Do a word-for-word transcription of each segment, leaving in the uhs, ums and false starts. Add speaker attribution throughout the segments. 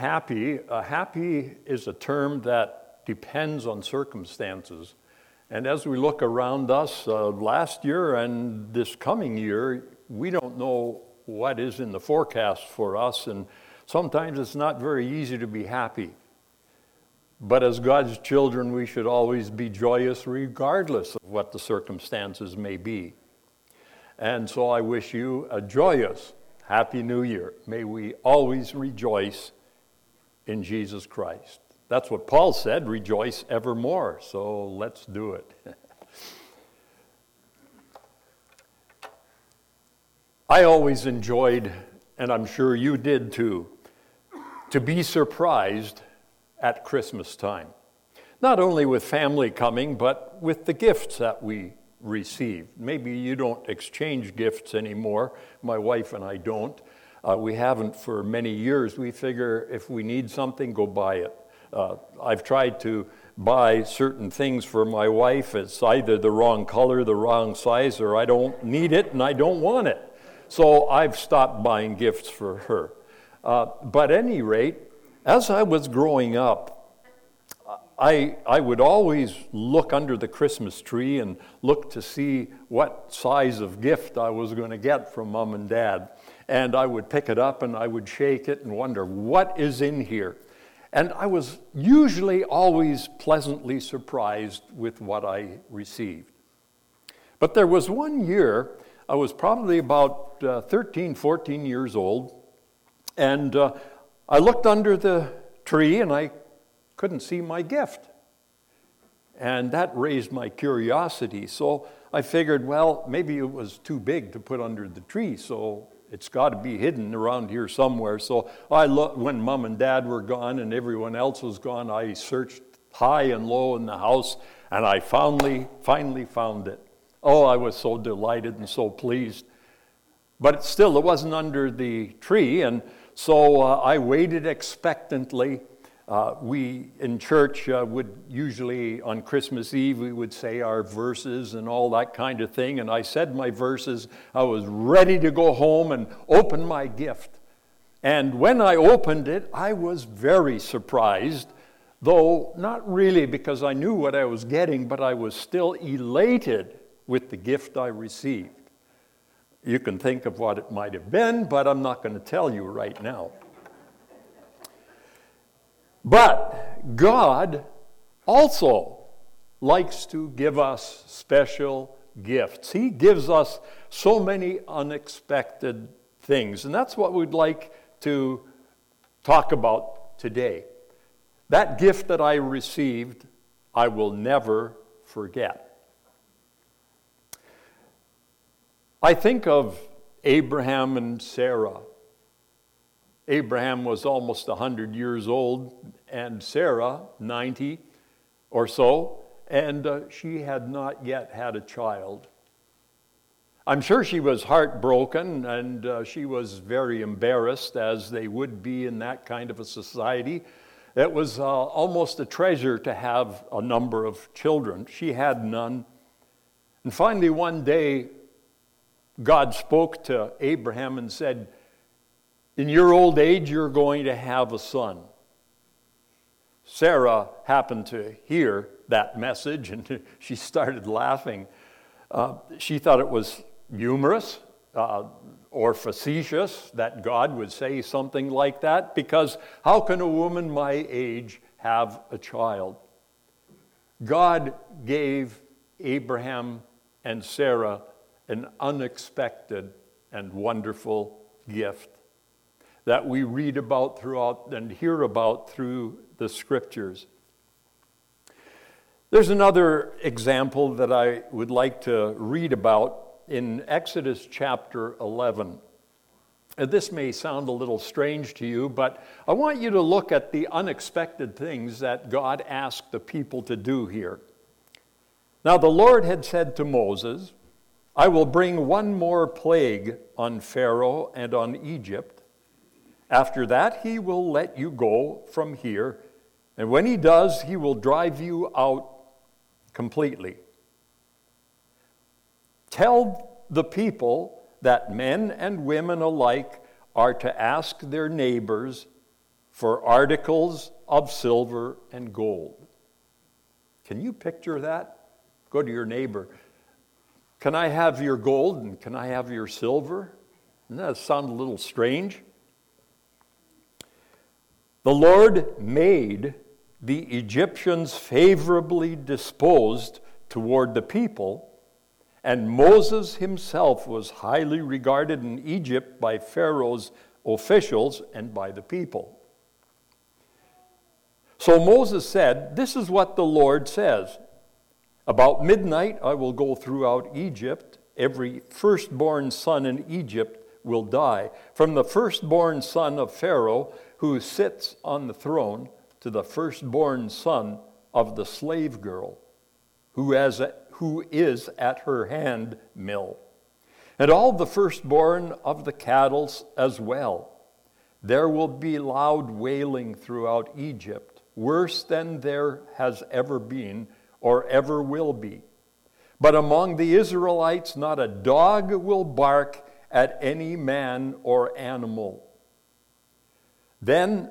Speaker 1: Happy. Uh, happy is a term that depends on circumstances. And as we look around us uh, last year and this coming year, we don't know what is in the forecast for us. And sometimes it's not very easy to be happy. But as God's children, we should always be joyous regardless of what the circumstances may be. And so I wish you a joyous, happy New Year. May we always rejoice in Jesus Christ. That's what Paul said, rejoice evermore. So let's do it. I always enjoyed, and I'm sure you did too, to be surprised at Christmas time. Not only with family coming, but with the gifts that we receive. Maybe you don't exchange gifts anymore. My wife and I don't. Uh, we haven't for many years. We figure if we need something, go buy it. Uh, I've tried to buy certain things for my wife. It's either the wrong color, the wrong size, or I don't need it and I don't want it. So I've stopped buying gifts for her. Uh, but at any rate, as I was growing up, I, I would always look under the Christmas tree and look to see what size of gift I was going to get from Mom and Dad. And I would pick it up and I would shake it and wonder, what is in here? And I was usually always pleasantly surprised with what I received. But there was one year, I was probably about uh, thirteen, fourteen years old, and uh, I looked under the tree and I couldn't see my gift. And that raised my curiosity. So I figured, well, maybe it was too big to put under the tree, so it's got to be hidden around here somewhere. So I looked, when Mom and Dad were gone and everyone else was gone, I searched high and low in the house, and I finally, finally found it. Oh, I was so delighted and so pleased. But still, it wasn't under the tree, and so uh, I waited expectantly. Uh, we in church uh, would usually, on Christmas Eve, we would say our verses and all that kind of thing. And I said my verses. I was ready to go home and open my gift. And when I opened it, I was very surprised, though not really because I knew what I was getting, but I was still elated with the gift I received. You can think of what it might have been, but I'm not going to tell you right now. But God also likes to give us special gifts. He gives us so many unexpected things, and that's what we'd like to talk about today. That gift that I received, I will never forget. I think of Abraham and Sarah. Abraham was almost one hundred years old, and Sarah, ninety or so, and uh, she had not yet had a child. I'm sure she was heartbroken, and uh, she was very embarrassed, as they would be in that kind of a society. It was uh, almost a treasure to have a number of children. She had none. And finally, one day, God spoke to Abraham and said, in your old age, you're going to have a son. Sarah happened to hear that message, and she started laughing. Uh, she thought it was humorous uh, or facetious that God would say something like that, because how can a woman my age have a child? God gave Abraham and Sarah an unexpected and wonderful gift that we read about throughout and hear about through the scriptures. There's another example that I would like to read about in Exodus chapter eleven. And this may sound a little strange to you, but I want you to look at the unexpected things that God asked the people to do here. Now the Lord had said to Moses, I will bring one more plague on Pharaoh and on Egypt. After that, he will let you go from here, and when he does, he will drive you out completely. Tell the people that men and women alike are to ask their neighbors for articles of silver and gold. Can you picture that? Go to your neighbor. Can I have your gold and can I have your silver? Doesn't that sound a little strange? The Lord made the Egyptians favorably disposed toward the people, and Moses himself was highly regarded in Egypt by Pharaoh's officials and by the people. So Moses said, "This is what the Lord says. About midnight I will go throughout Egypt. Every firstborn son in Egypt will die, from the firstborn son of Pharaoh who sits on the throne to the firstborn son of the slave girl who, has a, who is at her hand mill, and all the firstborn of the cattle as well. There will be loud wailing throughout Egypt, worse than there has ever been or ever will be. But among the Israelites not a dog will bark at any man or animal. Then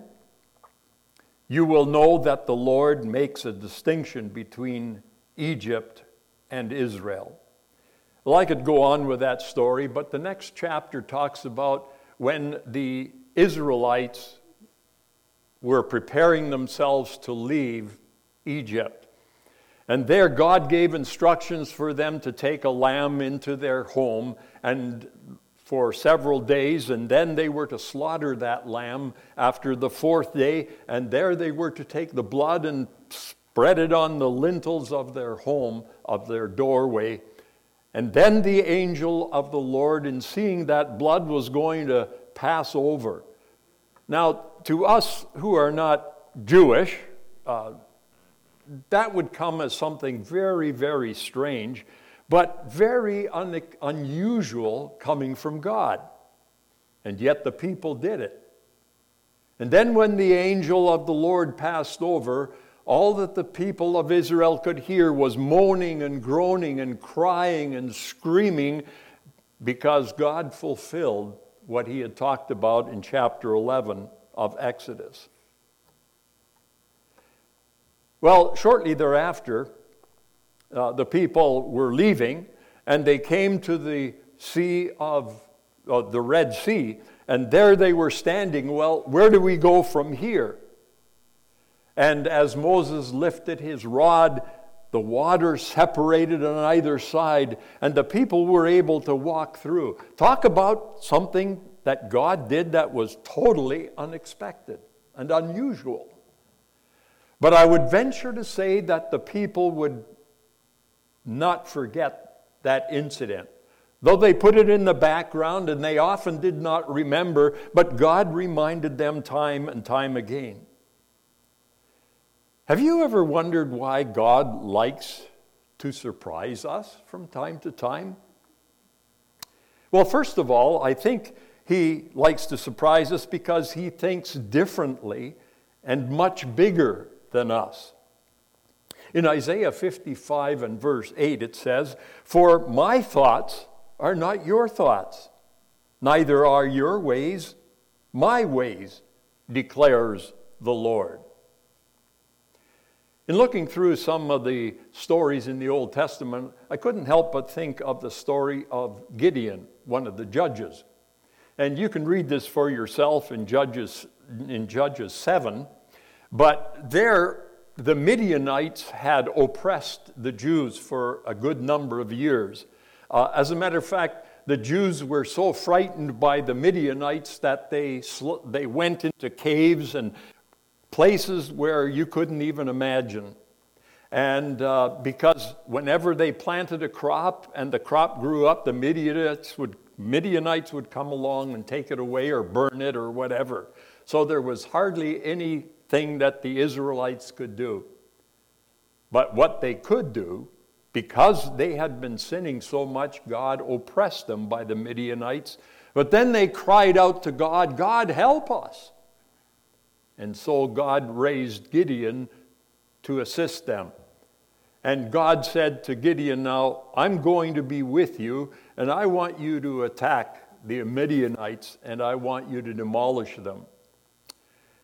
Speaker 1: you will know that the Lord makes a distinction between Egypt and Israel." Well, I could go on with that story, but the next chapter talks about when the Israelites were preparing themselves to leave Egypt. And there God gave instructions for them to take a lamb into their home and for several days, and then they were to slaughter that lamb after the fourth day, and there they were to take the blood and spread it on the lintels of their home, of their doorway. And then the angel of the Lord, in seeing that blood, was going to pass over. Now, to us who are not Jewish, uh, that would come as something very, very strange, but very un- unusual coming from God. And yet the people did it. And then when the angel of the Lord passed over, all that the people of Israel could hear was moaning and groaning and crying and screaming, because God fulfilled what he had talked about in chapter eleven of Exodus. Well, shortly thereafter, uh, the people were leaving, and they came to the sea of uh, the Red Sea, and there they were standing. Well, where do we go from here? And as Moses lifted his rod, the water separated on either side, and the people were able to walk through. Talk about something that God did that was totally unexpected and unusual. But I would venture to say that the people would not forget that incident. Though they put it in the background and they often did not remember, but God reminded them time and time again. Have you ever wondered why God likes to surprise us from time to time? Well, first of all, I think he likes to surprise us because he thinks differently and much bigger than us. In Isaiah fifty-five and verse eight, it says, "For my thoughts are not your thoughts, neither are your ways my ways, declares the Lord." In looking through some of the stories in the Old Testament, I couldn't help but think of the story of Gideon, one of the judges. And you can read this for yourself in Judges, in Judges seven. But there, the Midianites had oppressed the Jews for a good number of years. Uh, as a matter of fact, the Jews were so frightened by the Midianites that they sl- they went into caves and places where you couldn't even imagine. And uh, because whenever they planted a crop and the crop grew up, the Midianites would, Midianites would come along and take it away or burn it or whatever. So there was hardly anything that the Israelites could do. But what they could do, because they had been sinning so much, God oppressed them by the Midianites. But then they cried out to God, "God, help us." And so God raised Gideon to assist them. And God said to Gideon, "Now, I'm going to be with you, and I want you to attack the Midianites, and I want you to demolish them."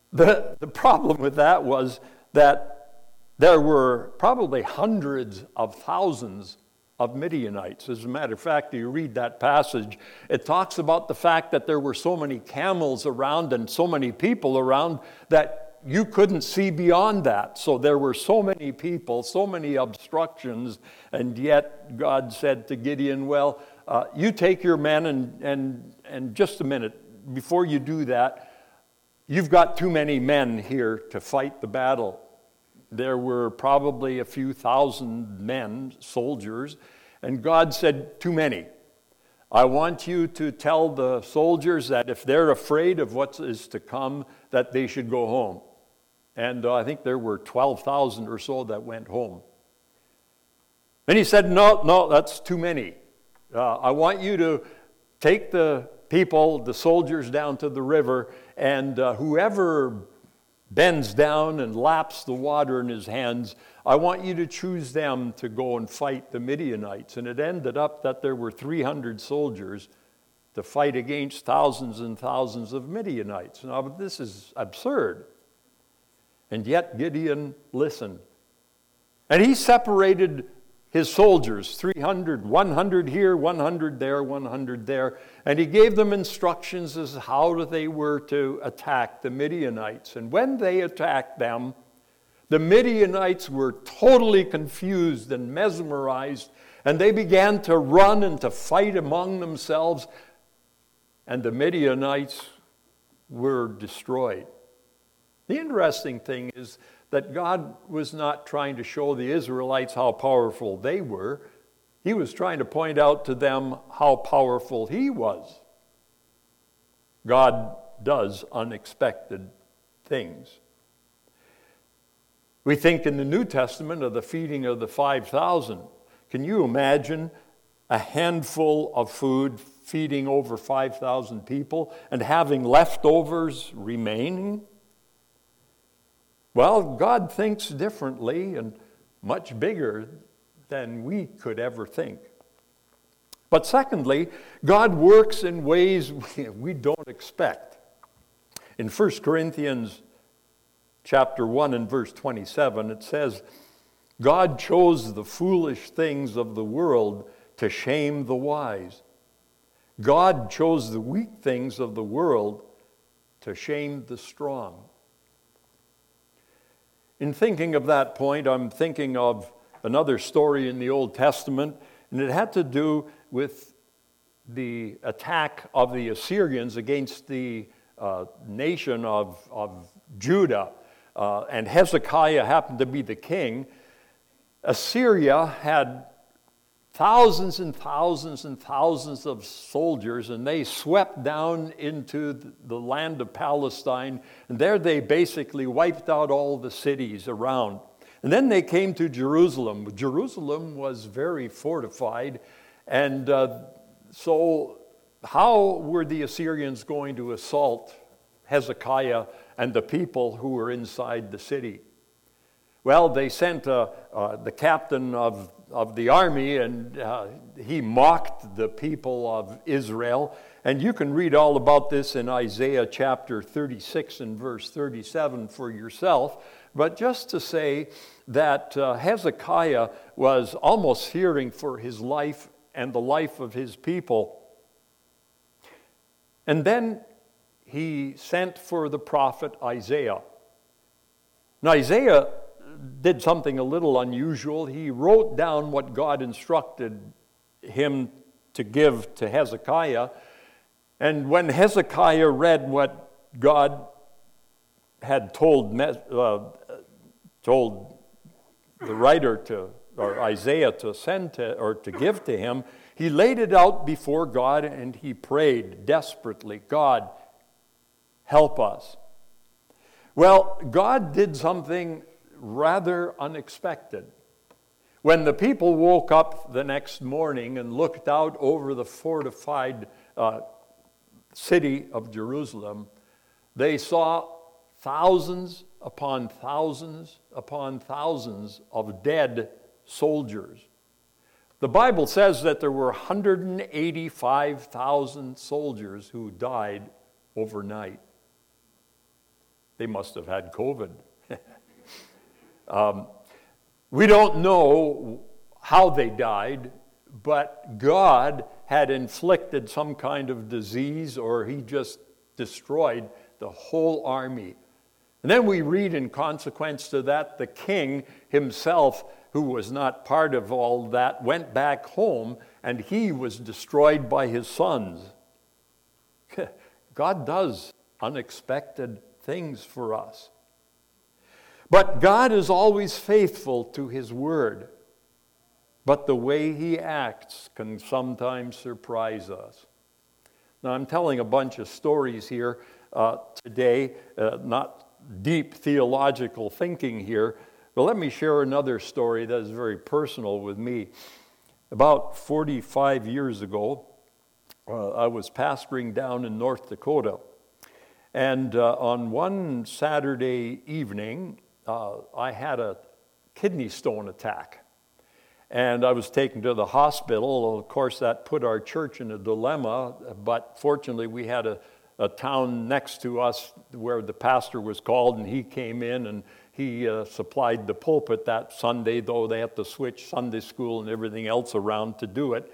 Speaker 1: The, the problem with that was that there were probably hundreds of thousands of Midianites. As a matter of fact, you read that passage, it talks about the fact that there were so many camels around and so many people around that you couldn't see beyond that. So there were so many people, so many obstructions, and yet God said to Gideon, well, uh, you take your men and, and, and just a minute, before you do that, you've got too many men here to fight the battle. There were probably a few thousand men, soldiers, and God said, too many. I want you to tell the soldiers that if they're afraid of what is to come, that they should go home. And uh, I think there were twelve thousand or so that went home. Then he said, no, no, that's too many. Uh, I want you to take the people, the soldiers, down to the river, and uh, whoever bends down and laps the water in his hands, I want you to choose them to go and fight the Midianites. And it ended up that there were three hundred soldiers to fight against thousands and thousands of Midianites. Now, this is absurd. And yet Gideon listened. And he separated his soldiers, three hundred, one hundred here, one hundred there, one hundred there. And he gave them instructions as to how they were to attack the Midianites. And when they attacked them, the Midianites were totally confused and mesmerized. And they began to run and to fight among themselves. And the Midianites were destroyed. The interesting thing is that God was not trying to show the Israelites how powerful they were. He was trying to point out to them how powerful He was. God does unexpected things. We think in the New Testament of the feeding of the five thousand. Can you imagine a handful of food feeding over five thousand people and having leftovers remaining? Well, God thinks differently and much bigger than we could ever think. But secondly, God works in ways we don't expect. In First Corinthians chapter one and verse twenty-seven, it says, God chose the foolish things of the world to shame the wise. God chose the weak things of the world to shame the strong. In thinking of that point, I'm thinking of another story in the Old Testament, and it had to do with the attack of the Assyrians against the uh, nation of, of Judah. Uh, and Hezekiah happened to be the king. Assyria had thousands and thousands and thousands of soldiers, and they swept down into the land of Palestine, and there they basically wiped out all the cities around. And then they came to Jerusalem. Jerusalem was very fortified, and uh, so how were the Assyrians going to assault Hezekiah and the people who were inside the city? Well, they sent uh, uh, the captain of, of the army, and uh, he mocked the people of Israel. And you can read all about this in Isaiah chapter thirty-six and verse thirty-seven for yourself. But just to say that uh, Hezekiah was almost fearing for his life and the life of his people. And then he sent for the prophet Isaiah. Now, Isaiah did something a little unusual. He wrote down what God instructed him to give to Hezekiah. And when Hezekiah read what God had told, uh, told the writer to, or Isaiah to send to, or to give to him, he laid it out before God and he prayed desperately, God, help us. Well, God did something rather unexpected. When the people woke up the next morning and looked out over the fortified uh, city of Jerusalem, they saw thousands upon thousands upon thousands of dead soldiers. The Bible says that there were one hundred eighty-five thousand soldiers who died overnight. They must have had COVID. um, we don't know how they died, but God had inflicted some kind of disease, or he just destroyed the whole army. And then we read, in consequence to that, the king himself, who was not part of all that, went back home, and he was destroyed by his sons. God does unexpected things for us. But God is always faithful to his word. But the way he acts can sometimes surprise us. Now, I'm telling a bunch of stories here uh, today, uh, not deep theological thinking here, but let me share another story that is very personal with me. About forty-five years ago, uh, I was pastoring down in North Dakota, and uh, on one Saturday evening, uh, I had a kidney stone attack. And I was taken to the hospital. Of course, that put our church in a dilemma, but fortunately we had a, a town next to us where the pastor was called, and he came in and he uh, supplied the pulpit that Sunday, though they had to switch Sunday school and everything else around to do it.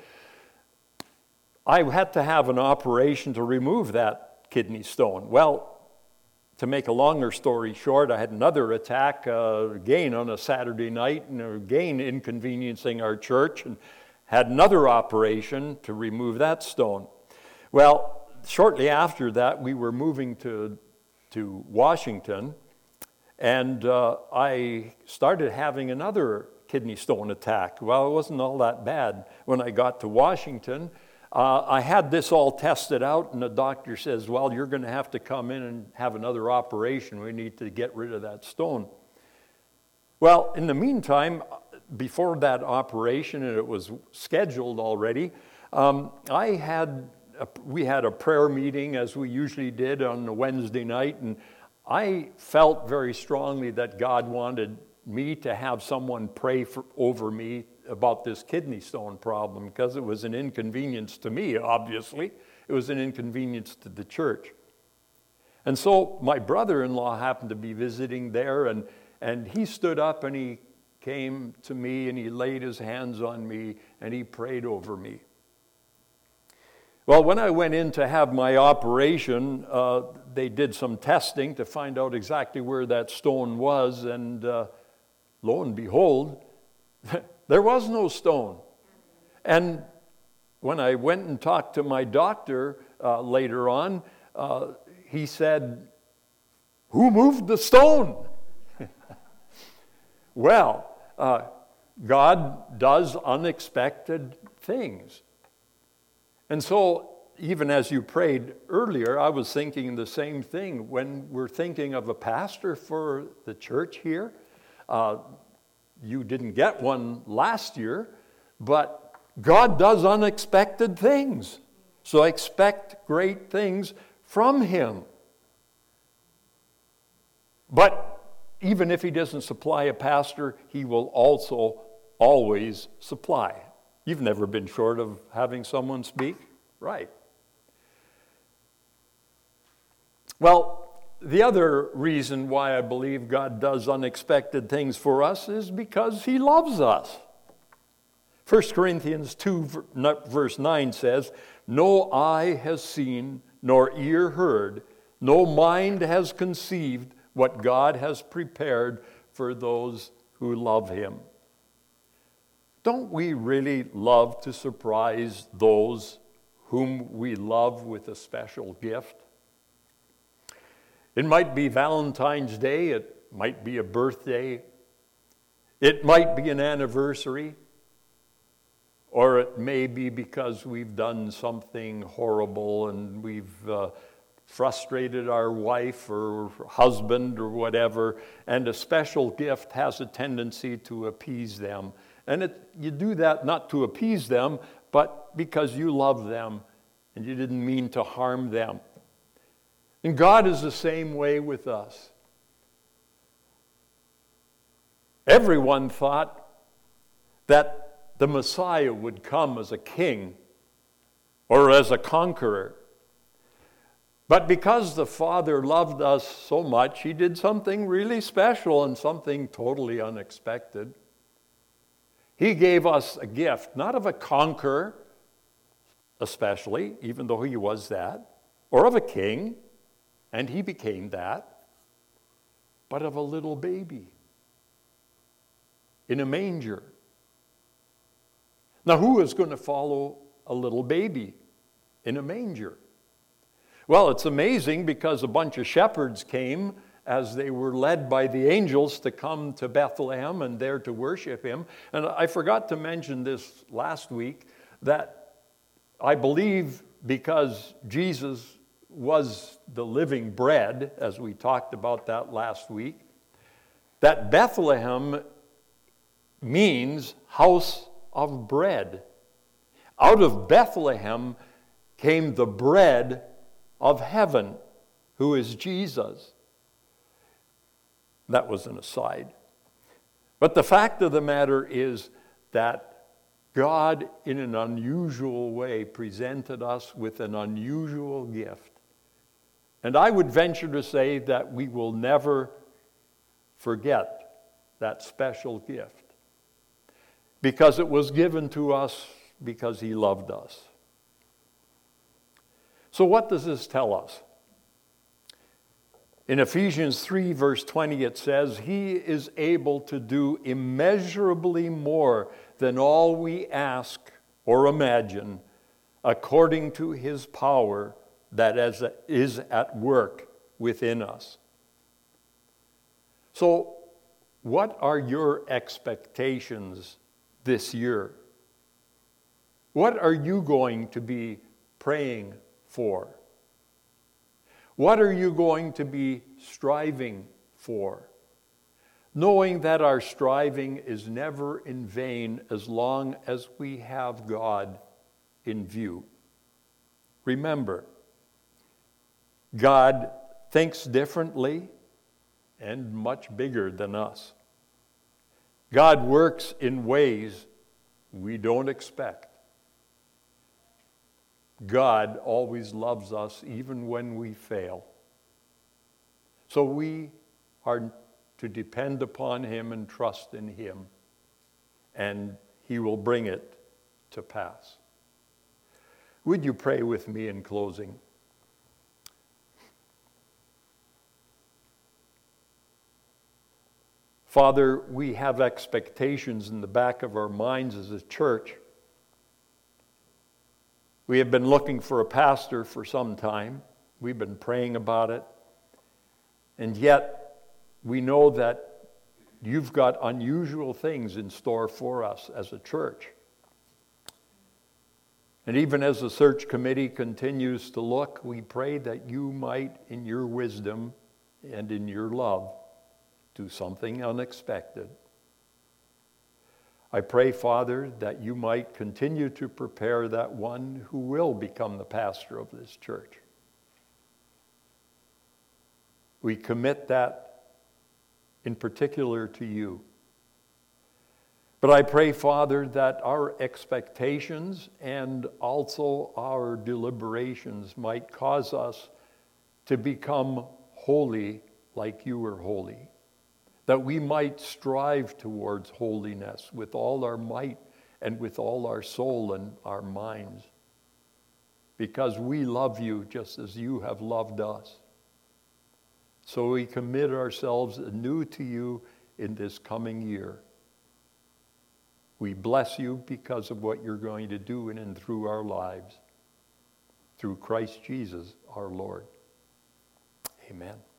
Speaker 1: I had to have an operation to remove that kidney stone. Well, to make a longer story short, I had another attack uh, again on a Saturday night, and again inconveniencing our church, and had another operation to remove that stone. Well, shortly after that, we were moving to, to Washington, and uh, I started having another kidney stone attack. Well, it wasn't all that bad. When I got to Washington, Uh, I had this all tested out, and the doctor says, well, you're going to have to come in and have another operation. We need to get rid of that stone. Well, in the meantime, before that operation, and it was scheduled already, um, I had a, we had a prayer meeting, as we usually did on a Wednesday night, and I felt very strongly that God wanted me to have someone pray for, over me about this kidney stone problem, because it was an inconvenience to me, obviously. It was an inconvenience to the church. And so my brother-in-law happened to be visiting there, and, and he stood up and he came to me and he laid his hands on me and he prayed over me. Well, when I went in to have my operation, uh, they did some testing to find out exactly where that stone was, and uh, lo and behold, there was no stone. And when I went and talked to my doctor uh, later on, uh, he said, who moved the stone? Well, uh, God does unexpected things. And so, even as you prayed earlier, I was thinking the same thing. When we're thinking of a pastor for the church here, uh, you didn't get one last year, but God does unexpected things. So expect great things from him. But even if he doesn't supply a pastor, he will also always supply. You've never been short of having someone speak? Right. Well, the other reason why I believe God does unexpected things for us is because he loves us. First Corinthians two, verse nine says, no eye has seen, nor ear heard, no mind has conceived what God has prepared for those who love him. Don't we really love to surprise those whom we love with a special gift? It might be Valentine's Day, it might be a birthday, it might be an anniversary, or it may be because we've done something horrible and we've uh, frustrated our wife or husband or whatever, and a special gift has a tendency to appease them. And it, you do that not to appease them, but because you love them and you didn't mean to harm them. And God is the same way with us. Everyone thought that the Messiah would come as a king or as a conqueror. But because the Father loved us so much, he did something really special and something totally unexpected. He gave us a gift, not of a conqueror, especially, even though he was that, or of a king, and he became that, but of a little baby in a manger. Now, who is going to follow a little baby in a manger? Well, it's amazing because a bunch of shepherds came as they were led by the angels to come to Bethlehem and there to worship him. And I forgot to mention this last week, that I believe because Jesus was the living bread, as we talked about that last week, that Bethlehem means house of bread. Out of Bethlehem came the bread of heaven, who is Jesus. That was an aside. But the fact of the matter is that God, in an unusual way, presented us with an unusual gift. And I would venture to say that we will never forget that special gift, because it was given to us because he loved us. So what does this tell us? In Ephesians three, verse twenty, it says, he is able to do immeasurably more than all we ask or imagine, according to his power that is at work within us. So, what are your expectations this year? What are you going to be praying for? What are you going to be striving for? Knowing that our striving is never in vain as long as we have God in view. Remember, God thinks differently and much bigger than us. God works in ways we don't expect. God always loves us even when we fail. So we are to depend upon him and trust in him, and he will bring it to pass. Would you pray with me in closing? Father, we have expectations in the back of our minds as a church. We have been looking for a pastor for some time. We've been praying about it. And yet, we know that you've got unusual things in store for us as a church. And even as the search committee continues to look, we pray that you might, in your wisdom and in your love, do something unexpected. I pray, Father, that you might continue to prepare that one who will become the pastor of this church. We commit that in particular to you. But I pray, Father, that our expectations and also our deliberations might cause us to become holy like you are holy. That we might strive towards holiness with all our might and with all our soul and our minds, because we love you just as you have loved us. So we commit ourselves anew to you in this coming year. We bless you because of what you're going to do in and through our lives, through Christ Jesus our Lord. Amen.